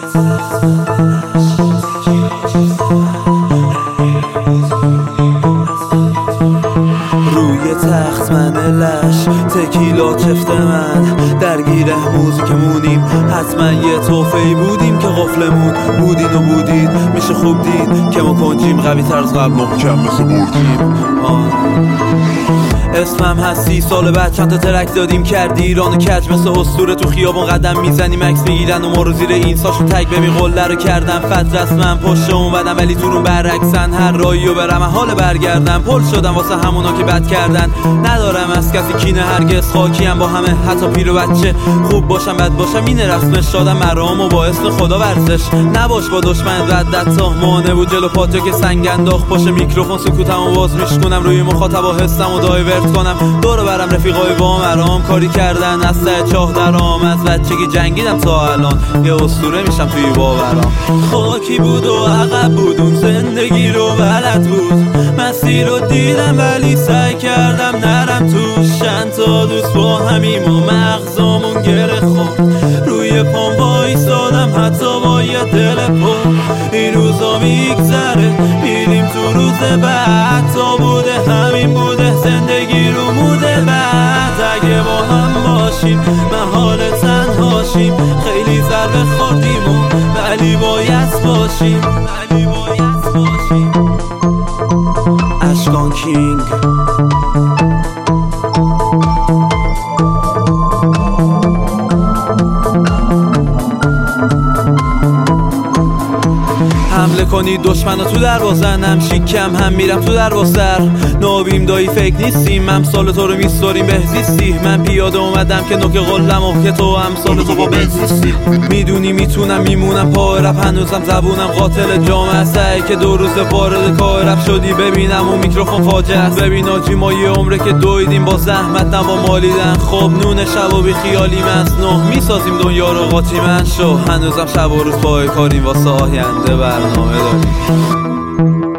روی تخت من لش تکیلا چفت من درگیر موزیکمونیم، حتما یه توفه‌ای بودیم که قفلمون بودین و بودید. میشه خوب دید که ما کنجیم، قوی تر از قبل، محکم مثل برجیم. اسمم هست 30 سال بعد چند تا ترک دادیم کردی ایرانو کج، مثل اسطوره تو خیابون قدم میزنیم عکس میگیرن و ما رو زیر این ساشون تگ ببین قله رو کردم فت رسمم پشت اومدم ولی تو رو برعکسن، هر رایی و برم حال برگردم پل شدم واسه همونا که بد کردن. ندارم از کسی کینه هرگز، خاکیم با همه حتی پیر و بچه، خوب باشم بد باشم اینه رسمش، شادم مرام و با اسم خدا ورزش. نباش با دشمن ردت تا مانه بود جلو پاتو که سنگ انداخت پشت میکروفون سکوتمو باز میشکنم، روی مخاطبا حسمو دایورت کنم، دور برم رفیقای با مرام کاری کردن از ته چاه درام، از بچگی جنگیدم تا الان یه اسطوره میشم توی باورام. خاکی بود و عقب بود اون زندگی رو بلد بود، مسیر رو دیدم ولی سعی کردم نرم توش، چند تا دوست با همیم و مغزامون گره خورد، روی پام وایسادم حتی با یه دل پر. این روزا میگذره میریم تو روز بعد، تا بوده همین بوده زندگی رو موده بعد. اگه با هم باشیم محال تنهاشیم، خیلی ضربه خوردیم ولی باید باشیم. اشکان کینگ. حمله کنید دشمنو تو دروازن، هم شیکم هم میرم تو دروازر، نوبیم دایی فکر نیستیم، امثال تو رو میستوریم بهزیستی. من پیاده اومدم که نوک قلم و که تو امثال تو با بهزیستی. میدونی میتونم میمونم پای رپ، هنوزم زبونم قاتل جامعه، سعی که 2 روز وارد کار رپ شدی ببینم اون میکروفون فاجعه است. ببین آجی ما یه عمره که دویدیم با زحمت نه با مالیدن، خب نون شب و بی خیالیم از نه میسازیم دنیا رو قاطی من شو، هنوزم شب و روز پای کاریم واسه آینده برنامه داریم.